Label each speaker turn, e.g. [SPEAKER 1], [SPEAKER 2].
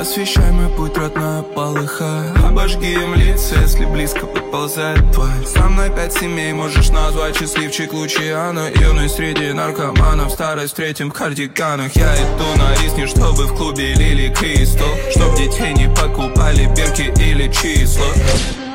[SPEAKER 1] освещай мой путь, родная, полыхай. Обожги им лица, если близко подползает тварь. Со мной 5 семей можешь назвать, счастливчик Лучиано. Юный среди наркоманов, старость в третьем кардиганах. Я иду на риск, чтобы в клубе лили кристалл, чтоб детей не покупали бирки или числа.